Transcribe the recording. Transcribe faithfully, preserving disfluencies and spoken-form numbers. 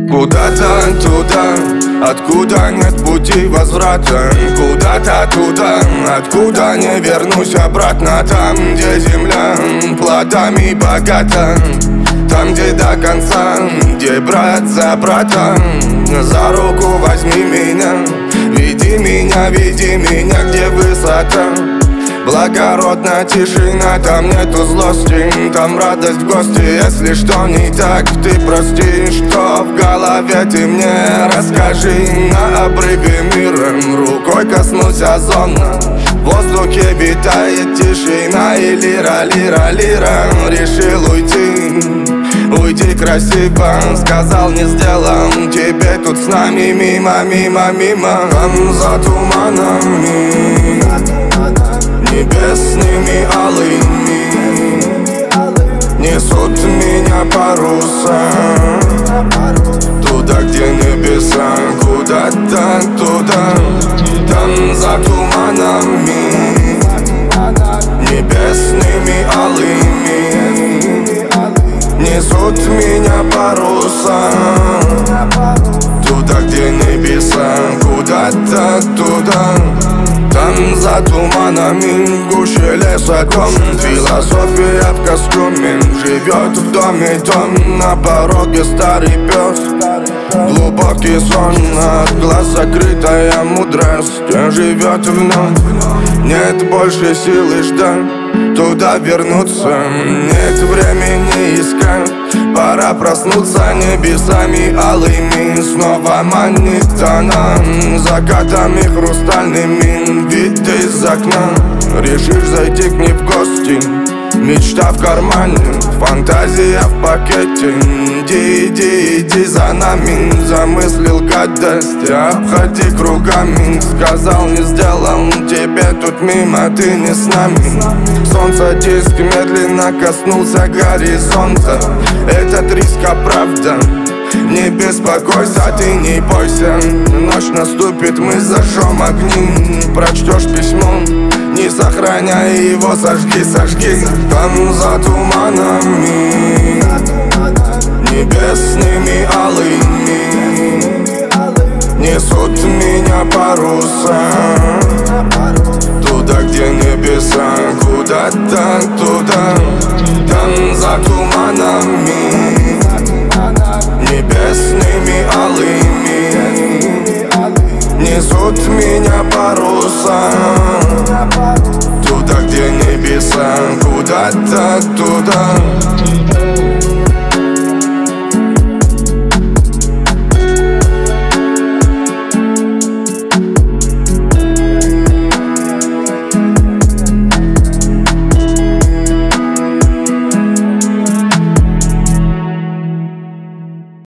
Куда-то туда, откуда нет пути возврата. Куда-то туда, откуда не вернусь обратно. Там, где земля плодами богата. Там, где до конца, где брат за брата. За руку возьми меня, веди меня, веди меня, где высота. Благородная тишина, там нету злости, там радость в гости. Если что не так, ты прости, что в голове ты мне расскажи. На обрыве мира рукой коснусь озона. В воздухе витает тишина и лира, лира, лира. Решил уйти, уйти красиво, сказал не сделал. Тебе тут с нами мимо, мимо, мимо. Там за туманами небесными алыми несут меня паруса. Туда, где небеса, куда-то туда. Там за туманами небесными алыми несут меня паруса. Туда, где небеса, куда-то туда. Там за туманами, гуще леса дом. Философия в костюме живет в доме дом. На пороге старый пес, глубокий сон. От глаз закрытая мудрость живет вновь. Нет больше силы ждать, туда вернуться. Нет времени искать, пора проснуться. Небесами алыми снова манит она. Закатами хрустальными вид из окна. Решишь зайти к ней в гости, мечта в кармане, фантазия в пакете. Иди, иди, иди за нами. Замыслил гадость, обходи кругами. Сказал не сделал, тебе тут мимо, ты не с нами. Солнце диск медленно коснулся горизонта. Этот риск оправдан, не беспокойся, ты не бойся. Ночь наступит, мы зажжем огни. Прочтешь письмо, не сохраняй его, сожги, сожги. Там за туманами небесными алыми несут меня паруса. Туда, где небеса, куда-то туда. Там за туманами небесными алыми несут меня паруса. Туда, где небеса, куда-то туда.